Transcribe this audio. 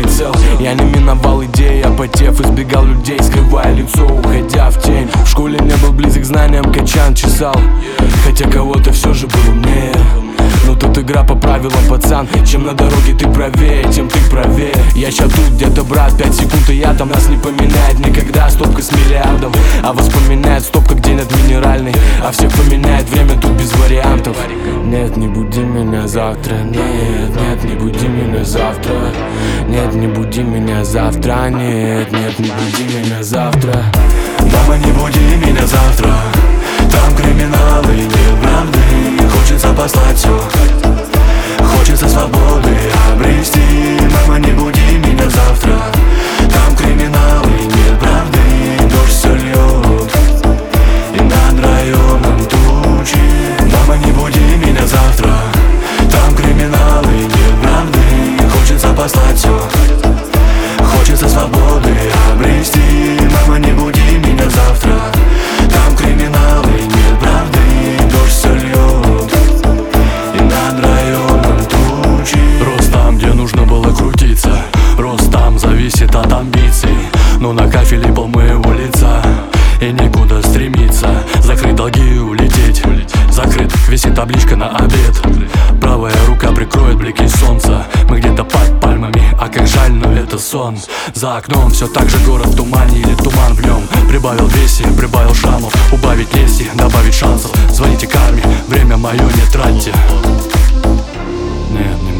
прицел. Я не миновал идеи, опотев, избегал людей, скрывая лицо, уходя в тень. В школе не был близок к знаниям, качан чесал, хотя кого-то все же был умнее. Но тут игра по правилам, пацан. Чем на дороге ты правее, тем ты правее. Я ща тут где-то, брат, 5 секунд и я там. Нас не поменяет никогда стопка с миллиардом, а воспоминает стопка, где нет минеральной. А всех поменяет время тут без вариантов. Нет, не буди меня завтра. Нет, нет, не буди меня завтра. Нет, не буди меня завтра. Нет, нет, не буди меня завтра. Мама, не буди меня завтра. Там криминалы, нет правды. Хочется послать все, хочется свободы обрести. Мама, не буди меня завтра. Там криминалы, нет правды. Дождь все льет, и над районом тучи. Мама, не буди меня завтра. Там криминалы, нет правды. Хочется послать все, хочется свободы обрести. Мама, не буди меня завтра. Там криминалы, нет правды. Дождь все льет, и над районом тучи. Рост там, где нужно было крутиться. Рост там зависит от амбиций. Но на кафеле пол моего лица, и некуда стремиться. Закрыть долги и улететь. Закрыт, висит табличка на обед. Правая рука прикроет блики солнца. Мы где-то под пальмами, а как жаль, но это сон. За окном все так же город в тумане или туман в нем. Прибавил весе, прибавил шрамов. Убавить лести, добавить шансов. Звоните карме, время мое не тратьте. Нет,